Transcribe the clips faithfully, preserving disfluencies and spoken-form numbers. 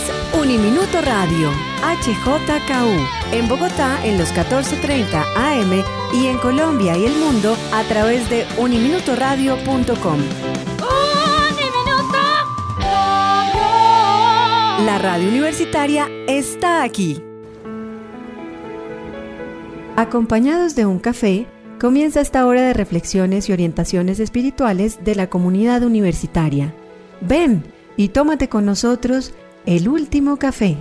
es Uniminuto Radio, H J K U, en Bogotá en los catorce treinta A M y en Colombia y el mundo a través de uniminutoradio punto com. ¡Uniminuto Radio! La radio universitaria está aquí. Acompañados de un café, comienza esta hora de reflexiones y orientaciones espirituales de la comunidad universitaria. Ven y tómate con nosotros el último café.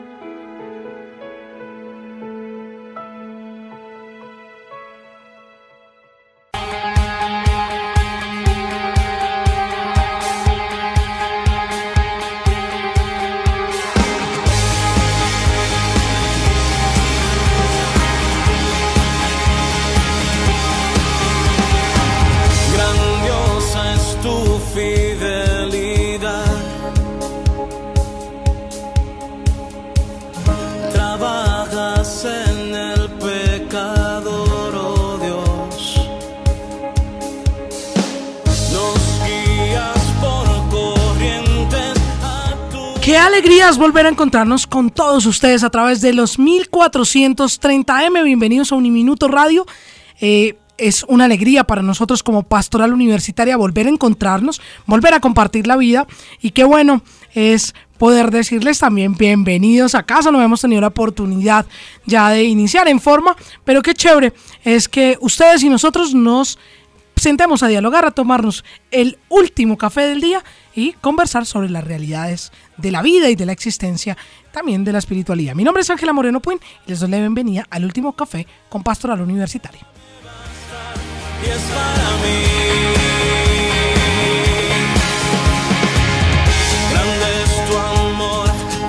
Qué alegría es volver a encontrarnos con todos ustedes a través de los mil cuatrocientos treinta A M. Bienvenidos a Uniminuto Radio. Eh, es una alegría para nosotros como Pastoral Universitaria volver a encontrarnos, volver a compartir la vida, y qué bueno es poder decirles también bienvenidos a casa. No hemos tenido la oportunidad ya de iniciar en forma, pero qué chévere es que ustedes y nosotros nos sentemos a dialogar, a tomarnos el último café del día y conversar sobre las realidades de la vida y de la existencia, también de la espiritualidad. Mi nombre es Ángela Moreno Puin y les doy la bienvenida al último café con Pastoral Universitaria. Y es para mí. Grande es tu amor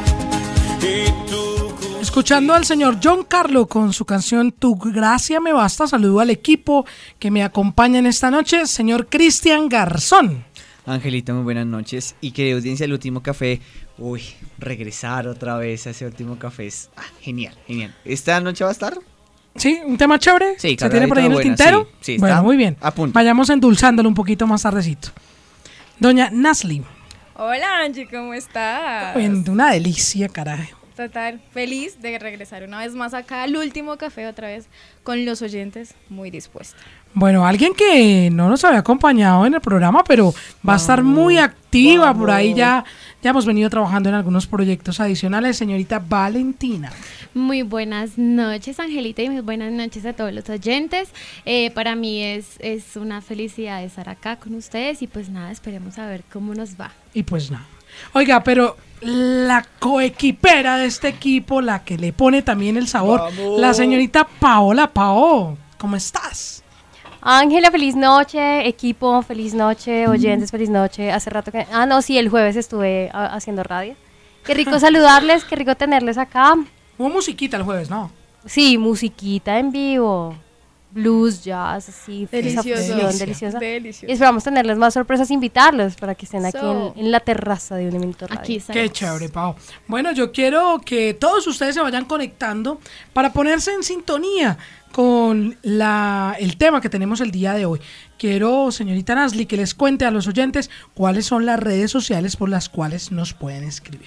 y tu... Escuchando al señor John Carlo con su canción Tu Gracia Me Basta, saludo al equipo que me acompaña en esta noche, señor Cristian Garzón. Angelito, muy buenas noches. Y querida audiencia, el último café. Uy, regresar otra vez a ese último café es ah, genial, genial. ¿Esta noche va a estar? Sí, un tema chévere. Sí, ¿Se tiene por ahí en el buena, tintero? Sí, sí, bueno, está muy bien. A punto. Vayamos endulzándolo un poquito más tardecito. Doña Nasli. Hola Angie, ¿cómo estás? Bueno, una delicia, caray. Total, feliz de regresar una vez más acá al último café otra vez con los oyentes, muy dispuesta. Bueno, alguien que no nos había acompañado en el programa, pero va a estar muy activa vamos. Por ahí ya, ya hemos venido trabajando en algunos proyectos adicionales, señorita Valentina. Muy buenas noches, Angelita, y muy buenas noches a todos los oyentes. Eh, para mí es, es una felicidad estar acá con ustedes y pues nada, esperemos a ver cómo nos va. Y pues nada. Oiga, pero la coequipera de este equipo, la que le pone también el sabor, ¡vamos! La señorita Paola. Pao, ¿cómo estás? Ángela, feliz noche, equipo, feliz noche, oyentes, feliz noche. Hace rato que... Ah, no, sí, el jueves estuve a, haciendo radio. Qué rico saludarles, qué rico tenerles acá. Hubo musiquita el jueves, ¿no? Sí, musiquita en vivo. Blues, jazz, así. Delicioso. Fusión, deliciosa. Delicioso. Y esperamos tenerles más sorpresas, invitarlos para que estén aquí So. en, en la terraza de Uniminuto Radio. Aquí estamos. Qué chévere, Pau. Bueno, yo quiero que todos ustedes se vayan conectando para ponerse en sintonía con la, el tema que tenemos el día de hoy. Quiero, señorita Nasli, que les cuente a los oyentes cuáles son las redes sociales por las cuales nos pueden escribir.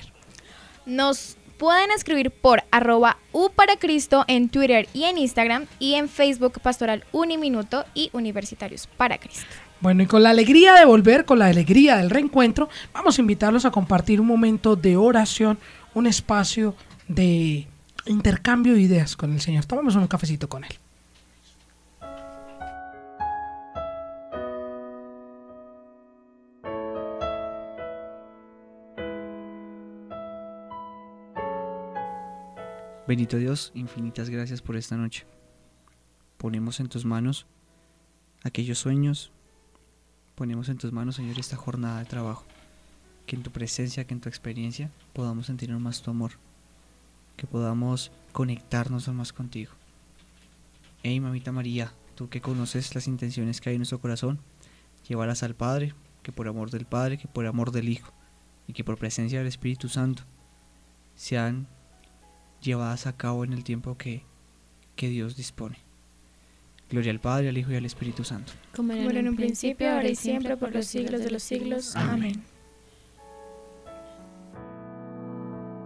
Nos pueden escribir por arroba U para Cristo en Twitter y en Instagram, y en Facebook Pastoral Uniminuto y Universitarios para Cristo. Bueno, y con la alegría de volver, con la alegría del reencuentro, vamos a invitarlos a compartir un momento de oración, un espacio de intercambio de ideas con el Señor. Tomamos un cafecito con Él. Bendito Dios, infinitas gracias por esta noche. Ponemos en tus manos aquellos sueños, ponemos en tus manos, Señor, esta jornada de trabajo. Que en tu presencia, que en tu experiencia podamos sentir más tu amor, que podamos conectarnos más contigo. Ey, mamita María, tú que conoces las intenciones que hay en nuestro corazón, llévalas al Padre, que por amor del Padre, que por amor del Hijo y que por presencia del Espíritu Santo sean llevadas a cabo en el tiempo que, que Dios dispone. Gloria al Padre, al Hijo y al Espíritu Santo. Como era en un principio, ahora y siempre, por los siglos de los siglos. Amén.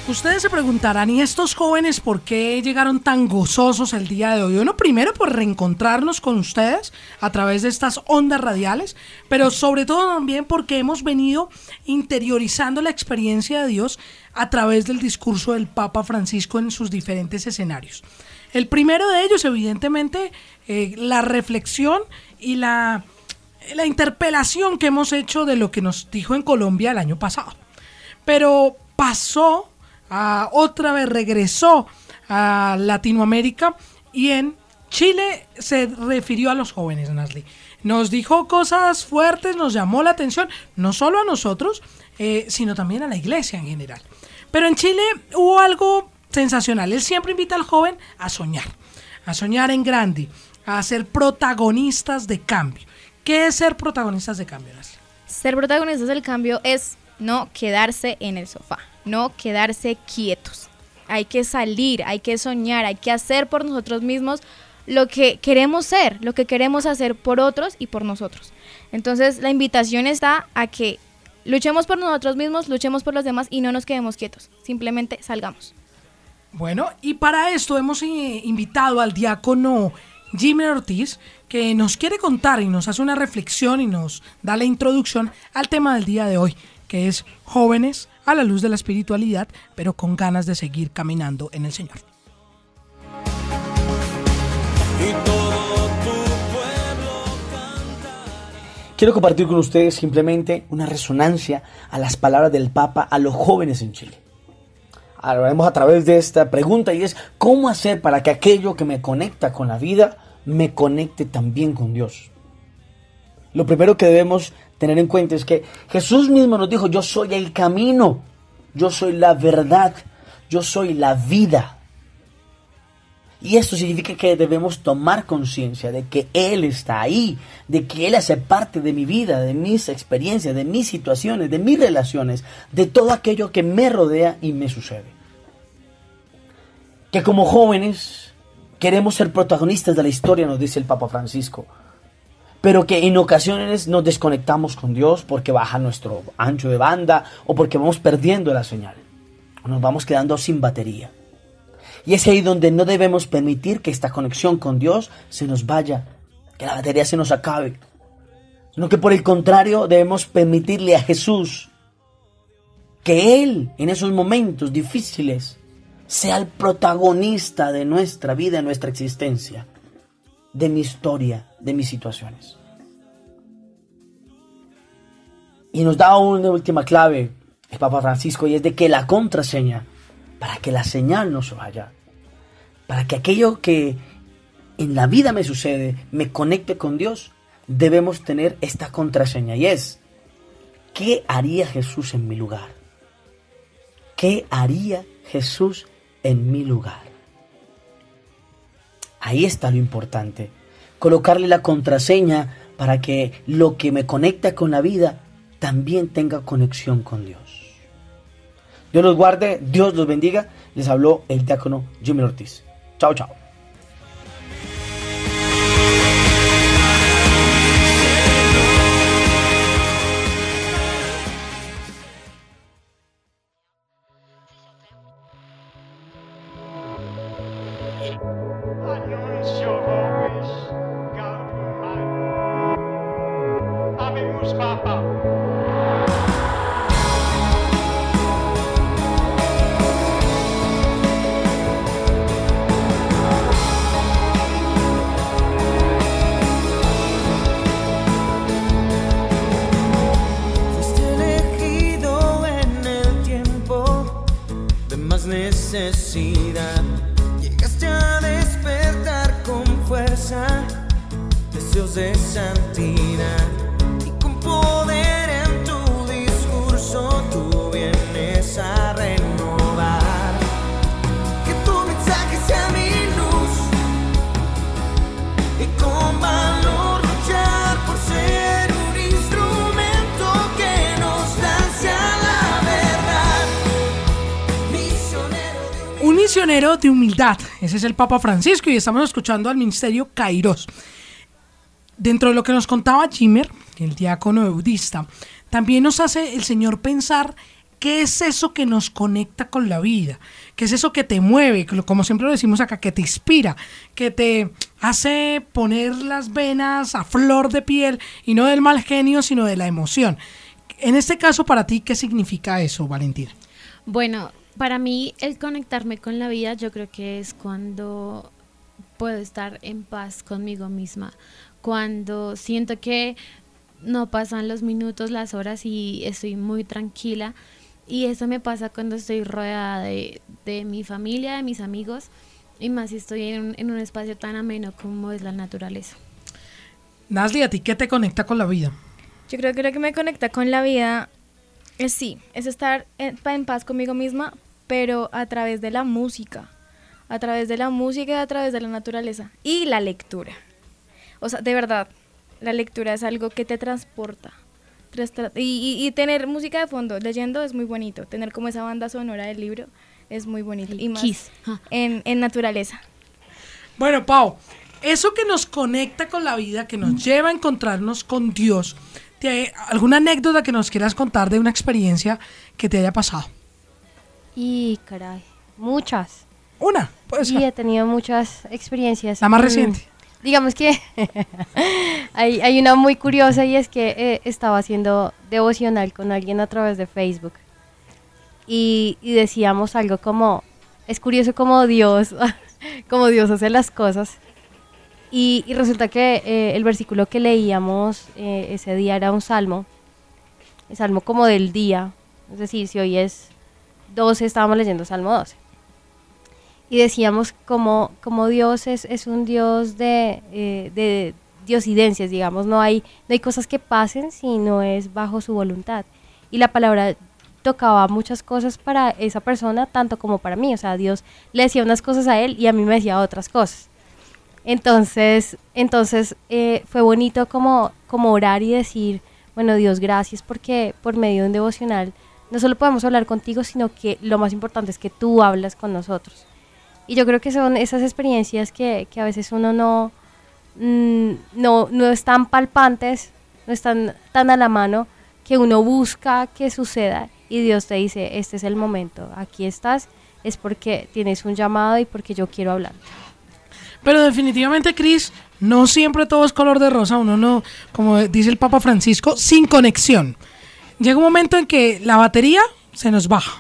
Ustedes se preguntarán, ¿y estos jóvenes por qué llegaron tan gozosos el día de hoy? Bueno, primero por reencontrarnos con ustedes a través de estas ondas radiales, pero sobre todo también porque hemos venido interiorizando la experiencia de Dios a través del discurso del Papa Francisco en sus diferentes escenarios. El primero de ellos, evidentemente, eh, la reflexión y la, la interpelación que hemos hecho de lo que nos dijo en Colombia el año pasado. Pero pasó a otra vez, regresó a Latinoamérica y en Chile se refirió a los jóvenes, Nasli. Nos dijo cosas fuertes, nos llamó la atención, no solo a nosotros, eh, sino también a la iglesia en general. Pero en Chile hubo algo sensacional. Él siempre invita al joven a soñar, a soñar en grande, a ser protagonistas de cambio. ¿Qué es ser protagonistas de cambio, Nasli? Ser protagonistas del cambio es no quedarse en el sofá, no quedarse quietos. Hay que salir, hay que soñar, hay que hacer por nosotros mismos lo que queremos ser, lo que queremos hacer por otros y por nosotros. Entonces la invitación está a que luchemos por nosotros mismos, luchemos por los demás y no nos quedemos quietos, simplemente salgamos. Bueno, y para esto hemos eh, invitado al diácono Jimmy Ortiz, que nos quiere contar y nos hace una reflexión y nos da la introducción al tema del día de hoy, que es jóvenes a la luz de la espiritualidad, pero con ganas de seguir caminando en el Señor. Y todo tu pueblo canta. Quiero compartir con ustedes simplemente una resonancia a las palabras del Papa a los jóvenes en Chile. Hablaremos a través de esta pregunta y es: ¿cómo hacer para que aquello que me conecta con la vida me conecte también con Dios? Lo primero que debemos tener en cuenta es que Jesús mismo nos dijo: yo soy el camino, yo soy la verdad, yo soy la vida. Y esto significa que debemos tomar conciencia de que Él está ahí, de que Él hace parte de mi vida, de mis experiencias, de mis situaciones, de mis relaciones, de todo aquello que me rodea y me sucede. Que como jóvenes queremos ser protagonistas de la historia, nos dice el Papa Francisco, pero que en ocasiones nos desconectamos con Dios porque baja nuestro ancho de banda o porque vamos perdiendo la señal, o nos vamos quedando sin batería. Y es ahí donde no debemos permitir que esta conexión con Dios se nos vaya, que la batería se nos acabe, sino que por el contrario debemos permitirle a Jesús que Él en esos momentos difíciles sea el protagonista de nuestra vida, de nuestra existencia, de mi historia, de mis situaciones. Y nos da una última clave el Papa Francisco, y es de que la contraseña, para que la señal no se vaya, para que aquello que en la vida me sucede me conecte con Dios, debemos tener esta contraseña, y es: ¿qué haría Jesús en mi lugar? ¿Qué haría Jesús en mi lugar? Ahí está lo importante, colocarle la contraseña para que lo que me conecta con la vida también tenga conexión con Dios. Dios los guarde, Dios los bendiga. Les habló el diácono Jimmy Ortiz. Chao, chao. Necesidad, llegaste a despertar con fuerza, deseos de santidad, y con poder en tu discurso tú vienes a renovar. Que tu mensaje sea mi luz y con valor luchar por ser un instrumento que nos lance a la verdad. Misionero Un misionero de humildad, ese es el Papa Francisco, y estamos escuchando al ministerio Kairos. Dentro de lo que nos contaba Jimmer, el diácono eudista, también nos hace el Señor pensar ¿qué es eso que nos conecta con la vida? ¿Qué es eso que te mueve? Como siempre lo decimos acá, que te inspira, que te hace poner las venas a flor de piel, y no del mal genio, sino de la emoción. En este caso, para ti, ¿qué significa eso, Valentina? Bueno, para mí el conectarme con la vida, yo creo que es cuando puedo estar en paz conmigo misma, cuando siento que no pasan los minutos, las horas y estoy muy tranquila. Y eso me pasa cuando estoy rodeada de, de mi familia, de mis amigos, y más si estoy en un, en un espacio tan ameno como es la naturaleza. Nasli, ¿a ti qué te conecta con la vida? Yo creo que lo que me conecta con la vida es sí, es estar en, en paz conmigo misma, pero a través de la música, a través de la música y a través de la naturaleza y la lectura. O sea, de verdad, la lectura es algo que te transporta. Y, y, y tener música de fondo, leyendo, es muy bonito. Tener como esa banda sonora del libro es muy bonito. Y más en, en naturaleza. Bueno, Pau, eso que nos conecta con la vida, que nos lleva a encontrarnos con Dios, ¿te, ¿alguna anécdota que nos quieras contar de una experiencia que te haya pasado? Y caray, muchas. ¿Una? Pues, sí, he tenido muchas experiencias. La más reciente. Digamos que hay, hay una muy curiosa, y es que eh, estaba haciendo devocional con alguien a través de Facebook y, y decíamos algo como, es curioso cómo Dios, cómo Dios hace las cosas, y, y resulta que eh, el versículo que leíamos eh, ese día era un salmo, el salmo como del día, es decir, si hoy es doce, estábamos leyendo Salmo doce. Y decíamos como, como Dios es, es un Dios de, eh, de diosidencias, digamos, no hay, no hay cosas que pasen si no es bajo su voluntad. Y la palabra tocaba muchas cosas para esa persona, tanto como para mí, o sea, Dios le decía unas cosas a él y a mí me decía otras cosas. Entonces, entonces eh, fue bonito como, como orar y decir, bueno, Dios, gracias porque por medio de un devocional no solo podemos hablar contigo, sino que lo más importante es que tú hablas con nosotros. Y yo creo que son esas experiencias que, que a veces uno no, mm, no, no están palpantes, no están tan a la mano, que uno busca que suceda y Dios te dice, este es el momento, aquí estás, es porque tienes un llamado y porque yo quiero hablar. Pero definitivamente, Cris, no siempre todo es color de rosa, uno no, como dice el Papa Francisco, sin conexión. Llega un momento en que la batería se nos baja,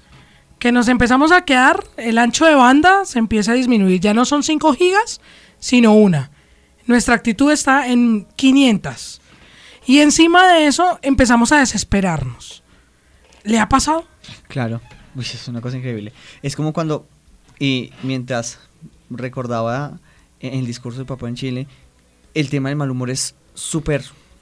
que nos empezamos a quedar, el ancho de banda se empieza a disminuir, ya no son cinco gigas, sino una. Nuestra actitud está en quinientas. Y encima de eso empezamos a desesperarnos. ¿Le ha pasado? Claro, uy, es una cosa increíble. Es como cuando, y mientras recordaba en el discurso de Papá en Chile, el tema del mal humor es súper,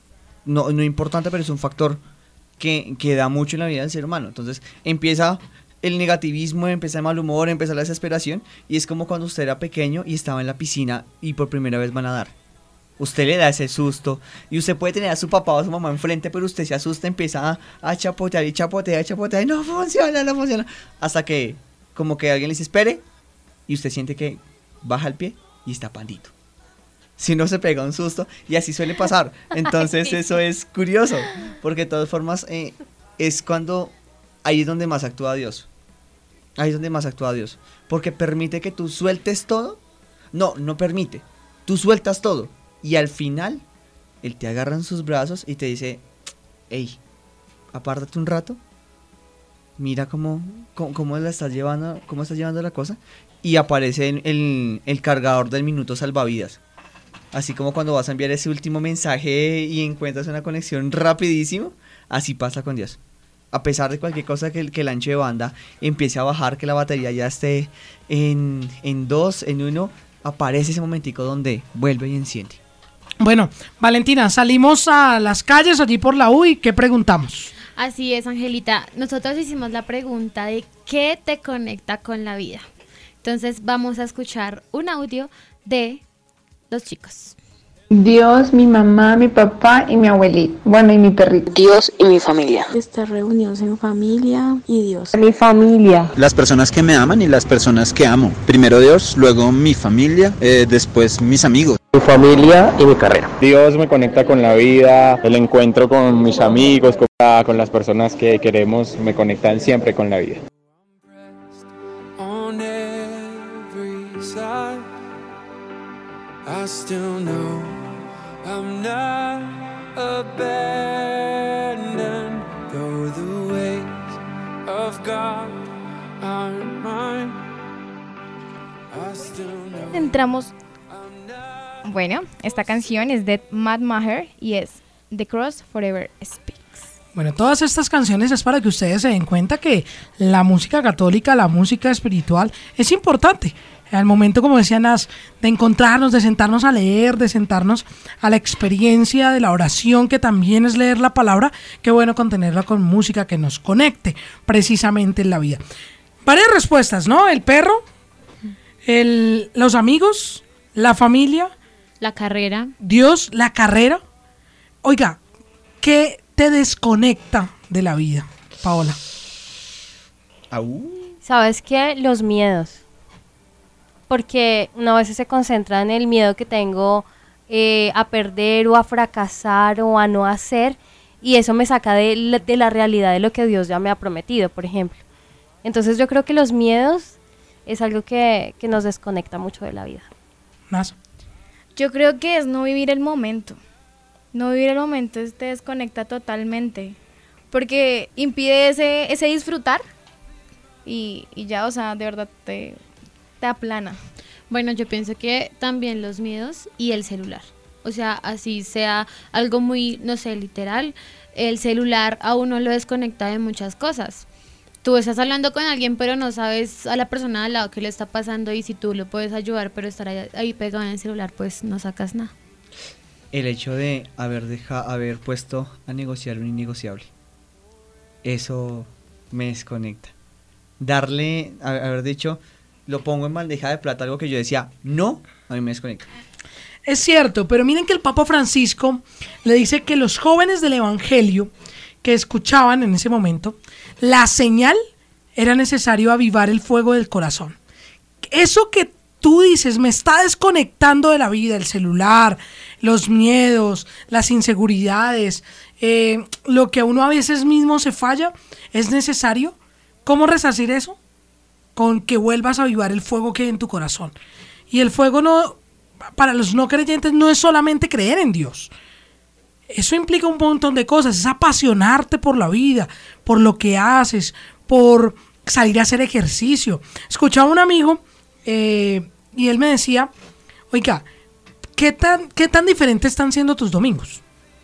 no, no importante, pero es un factor que, que da mucho en la vida del ser humano. Entonces empieza el negativismo, empieza el mal humor, empieza la desesperación, y es como cuando usted era pequeño y estaba en la piscina y por primera vez va a nadar. Usted le da ese susto y usted puede tener a su papá o a su mamá enfrente, pero usted se asusta, empieza a, a chapotear y chapotear y chapotear y no funciona, no funciona, hasta que como que alguien le dice espere y usted siente que baja el pie y está pandito. Si no, se pega un susto, y así suele pasar. Entonces eso es curioso, porque de todas formas eh, es cuando ahí es donde más actúa Dios. Ahí es donde más actúa Dios, porque permite que tú sueltes todo. No, no permite, tú sueltas todo y al final Él te agarra en sus brazos y te dice, hey, apártate un rato, mira cómo, cómo, cómo la estás llevando, cómo estás llevando la cosa, y aparece el, el, el cargador del minuto salvavidas. Así como cuando vas a enviar ese último mensaje y encuentras una conexión rapidísimo, así pasa con Dios. A pesar de cualquier cosa que el, que el ancho de banda empiece a bajar, que la batería ya esté en, en dos, en uno, aparece ese momentico donde vuelve y enciende. Bueno, Valentina, salimos a las calles allí por la U y ¿qué preguntamos? Así es, Angelita. Nosotros hicimos la pregunta de ¿qué te conecta con la vida? Entonces vamos a escuchar un audio de los chicos. Dios, mi mamá, mi papá y mi abuelita. Bueno, y mi perrito. Dios y mi familia. Estar reunidos en familia y Dios. Mi familia. Las personas que me aman y las personas que amo. Primero Dios, luego mi familia, eh, después mis amigos. Mi familia y mi carrera. Dios me conecta con la vida, el encuentro con mis amigos, con Ah, con las personas que queremos me conectan siempre con la vida. On every side, I still know I'm not abandoned, though the ways of God aren't mine. I still know. Entramos. Bueno, esta canción es de Matt Maher y es The Cross Forever Speaks. Bueno, todas estas canciones es para que ustedes se den cuenta que la música católica, la música espiritual es importante. Al momento, como decía Nas, de encontrarnos, de sentarnos a leer, de sentarnos a la experiencia de la oración, que también es leer la palabra, qué bueno contenerla con música que nos conecte precisamente en la vida. Varias respuestas, ¿no? El perro, el, los amigos, la familia, la carrera, Dios, la carrera. Oiga, ¿qué te desconecta de la vida, Paola? ¿Sabes qué? Los miedos. Porque una vez se concentra en el miedo que tengo eh, a perder o a fracasar o a no hacer, y eso me saca de la, de la realidad de lo que Dios ya me ha prometido, por ejemplo. Entonces yo creo que los miedos es algo que, que nos desconecta mucho de la vida. ¿Más? Yo creo que es no vivir el momento. No vivir el momento te desconecta totalmente, porque impide ese, ese disfrutar y, y ya, o sea, de verdad te, te aplana. Bueno, yo pienso que también los miedos y el celular. O sea, así sea algo muy, no sé, literal, el celular a uno lo desconecta de muchas cosas. Tú estás hablando con alguien, pero no sabes a la persona al lado qué le está pasando, y si tú lo puedes ayudar, pero estar ahí, ahí pegado en el celular, pues no sacas nada. El hecho de haber deja, haber puesto a negociar un innegociable, eso me desconecta. Darle, a- haber dicho, lo pongo en bandeja de plata, algo que yo decía, no, a mí me desconecta. Es cierto, pero miren que el Papa Francisco le dice que los jóvenes del Evangelio que escuchaban en ese momento, la señal era necesario avivar el fuego del corazón. Eso que tú dices, me está desconectando de la vida, el celular, los miedos, las inseguridades, eh, lo que a uno a veces mismo se falla, es necesario. ¿Cómo resarcir eso? Con que vuelvas a avivar el fuego que hay en tu corazón. Y el fuego no, para los no creyentes, no es solamente creer en Dios. Eso implica un montón de cosas, es apasionarte por la vida, por lo que haces, por salir a hacer ejercicio. Escuchaba a un amigo eh, y él me decía, oiga, ¿qué tan, qué tan diferentes están siendo tus domingos?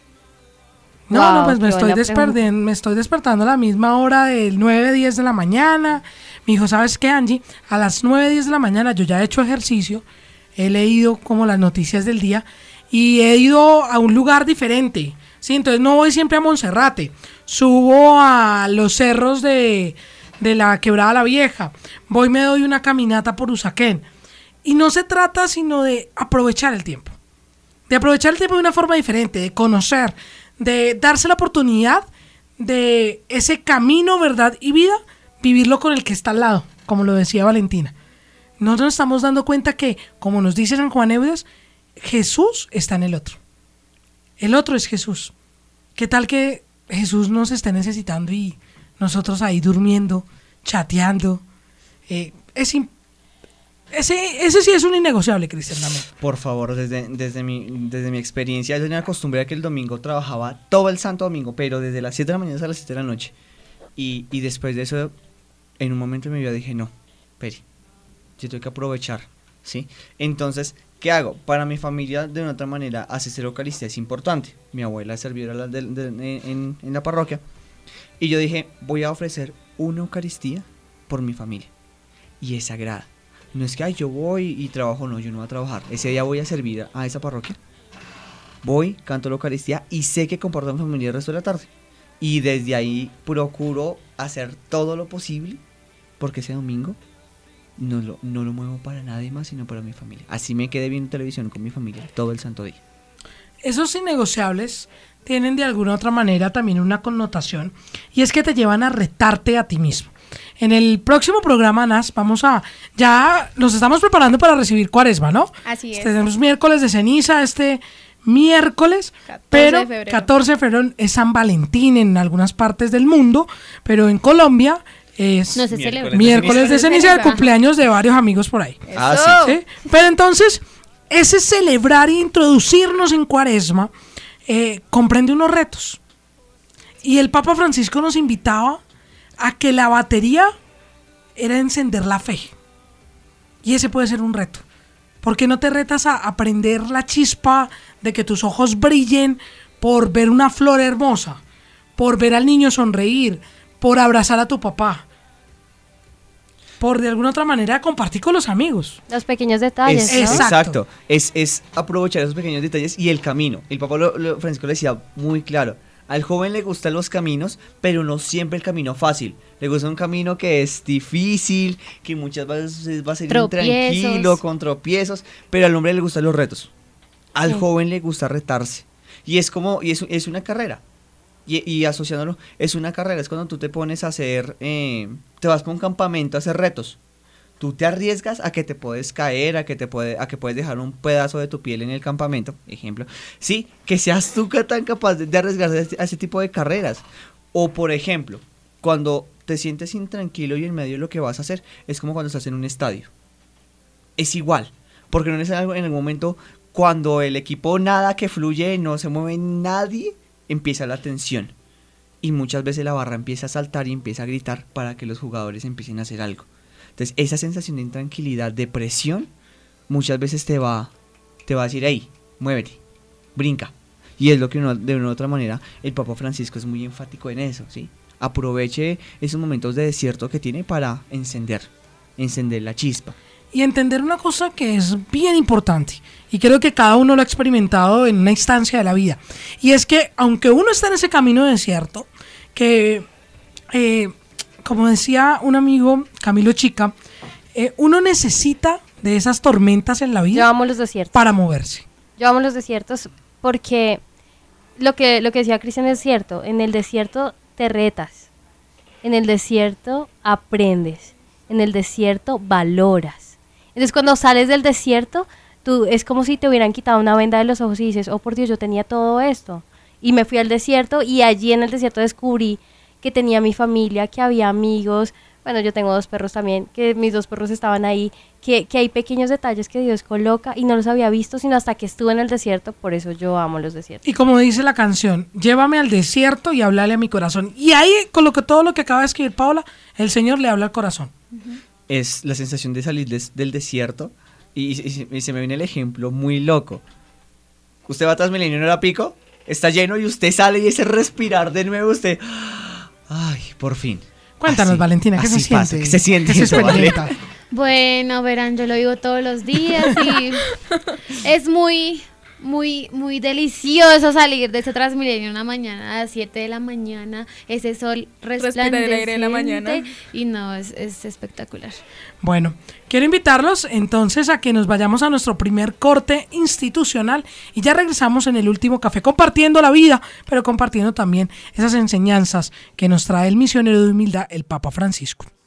No, Wow, no, pues me qué estoy, buena desperden- me estoy despertando a la misma hora del nueve, diez de la mañana. Me dijo, ¿sabes qué, Angie? A las nueve, diez de la mañana yo ya he hecho ejercicio, he leído como las noticias del día y he ido a un lugar diferente, ¿sí? Entonces no voy siempre a Monserrate, subo a los cerros de, de la Quebrada La Vieja, voy me doy una caminata por Usaquén. Y no se trata sino de aprovechar el tiempo, de aprovechar el tiempo de una forma diferente, de conocer, de darse la oportunidad de ese camino, verdad y vida, vivirlo con el que está al lado, como lo decía Valentina. Nosotros nos estamos dando cuenta que, como nos dice San Juan Eudes, Jesús está en el otro. El otro es Jesús. ¿Qué tal que Jesús nos esté necesitando y nosotros ahí durmiendo, chateando? Eh, es imp- ese, ese sí es un innegociable, Cristian, también. Por favor, desde, desde, mi, desde mi experiencia, yo tenía costumbre a que el domingo trabajaba todo el santo domingo, pero desde las siete de la mañana hasta las siete de la noche. Y, y después de eso, en un momento de mi vida dije, no, Peri, yo tengo que aprovechar, ¿sí? Entonces, ¿qué hago? Para mi familia, de una otra manera, asistir a la Eucaristía es importante. Mi abuela es servidora de, de, de, en, en la parroquia. Y yo dije, voy a ofrecer una Eucaristía por mi familia. Y es sagrada. No es que ay, yo voy y trabajo, no, yo no voy a trabajar. Ese día voy a servir a esa parroquia. Voy, canto la Eucaristía y sé que comparto con mi familia el resto de la tarde. Y desde ahí procuro hacer todo lo posible porque ese domingo no lo, no lo muevo para nadie más, sino para mi familia. Así me quedé viendo televisión con mi familia todo el santo día. Esos innegociables tienen de alguna u otra manera también una connotación, y es que te llevan a retarte a ti mismo. En el próximo programa, Nas, vamos a... Ya nos estamos preparando para recibir Cuaresma, ¿no? Así es. Tenemos miércoles de ceniza, este miércoles, pero catorce de febrero es San Valentín en algunas partes del mundo, pero en Colombia es no se celebra. miércoles de ceniza, el cumpleaños de varios amigos por ahí. Ah, sí. ¿Sí? Pero entonces, ese celebrar e introducirnos en Cuaresma eh, comprende unos retos. Y el Papa Francisco nos invitaba a que la batería era encender la fe. Y ese puede ser un reto. ¿Por qué no te retas a aprender la chispa de que tus ojos brillen por ver una flor hermosa, por ver al niño sonreír, por abrazar a tu papá, por de alguna otra manera compartir con los amigos? Los pequeños detalles, Es, ¿no? Exacto, es, es aprovechar esos pequeños detalles y el camino. El Papa lo, lo- Francisco le decía muy claro, al joven le gustan los caminos, pero no siempre el camino fácil. Le gusta un camino que es difícil, que muchas veces va a ser Tropiezos. intranquilo, con tropiezos, pero al hombre le gustan los retos. Al Sí. joven le gusta retarse. Y es como, y es, es una carrera. Y, y asociándolo, es una carrera, es cuando tú te pones a hacer, eh, te vas con un campamento a hacer retos. Tú te arriesgas a que te puedes caer, a que te puede, a que puedes dejar un pedazo de tu piel en el campamento, ejemplo. Sí, que seas tú ca- tan capaz de, de arriesgarte a ese, a ese tipo de carreras. O por ejemplo, cuando te sientes intranquilo y en medio de lo que vas a hacer, es como cuando estás en un estadio. Es igual, porque no es algo en el momento cuando el equipo nada que fluye, no se mueve nadie, empieza la tensión. Y muchas veces la barra empieza a saltar y empieza a gritar para que los jugadores empiecen a hacer algo. Entonces, esa sensación de intranquilidad, de presión, muchas veces te va, te va a decir, hey, muévete, brinca. Y es lo que uno, de una u otra manera, el Papa Francisco es muy enfático en eso, ¿sí? Aproveche esos momentos de desierto que tiene para encender, encender la chispa. Y entender una cosa que es bien importante, y creo que cada uno lo ha experimentado en una instancia de la vida, y es que aunque uno está en ese camino de desierto, que eh, como decía un amigo, Camilo Chica, eh, uno necesita de esas tormentas en la vida. Yo amo los desiertos. Para moverse. Yo amo los desiertos porque lo que, lo que decía Cristian es cierto. En el desierto te retas. En el desierto aprendes. En el desierto valoras. Entonces cuando sales del desierto, tú es como si te hubieran quitado una venda de los ojos y dices, oh por Dios, yo tenía todo esto. Y me fui al desierto y allí en el desierto descubrí que tenía mi familia, que había amigos. Bueno, yo tengo dos perros también, que mis dos perros estaban ahí, que, que hay pequeños detalles que Dios coloca y no los había visto sino hasta que estuve en el desierto, por eso yo amo los desiertos. Y como dice la canción, llévame al desierto y háblale a mi corazón. Y ahí, con lo que todo lo que acaba de escribir Paola, el Señor le habla al corazón. Es la sensación de salir des- del desierto y, y- y se me viene el ejemplo muy loco. Usted va a Transmilenio en hora pico, está lleno y usted sale y ese respirar de nuevo, usted... Ay, por fin. Cuéntanos, Así, Valentina, ¿qué se así pasa, siente? ¿qué se siente ¿Qué se eso, Vale? experimenta? Bueno, verán, yo lo vivo todos los días y es muy, muy, muy delicioso salir de ese Transmilenio una mañana a las siete de la mañana, ese sol Respirar el aire de la mañana. resplandeciente y no, es, es espectacular. Bueno, quiero invitarlos entonces a que nos vayamos a nuestro primer corte institucional y ya regresamos en el último café compartiendo la vida, pero compartiendo también esas enseñanzas que nos trae el misionero de humildad, el Papa Francisco.